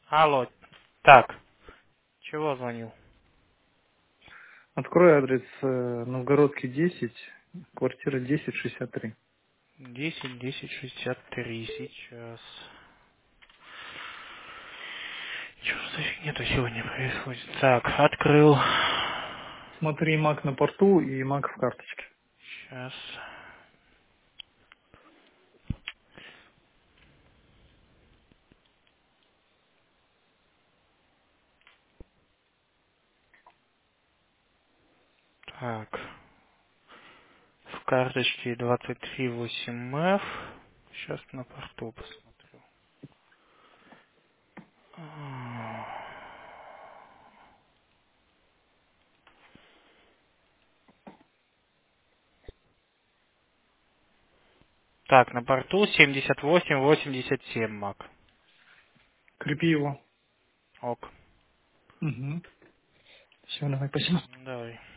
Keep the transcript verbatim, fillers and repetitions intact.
Алло. Так, чего звонил? Открой адрес э, Новгородский десять, квартира десять шестьдесят три. Десять, десять, шестьдесят три сейчас. Чего за фигня-то сегодня происходит? Так, открыл. Смотри, Мак на порту и Мак в карточке. Сейчас. Так. В карточке двадцать три восемь эф. Сейчас на порту посмотрю. Так, на порту семьдесят восемь восемьдесят семь мак. Крепи его. Ок. Угу. Все, давай, спасибо. Давай.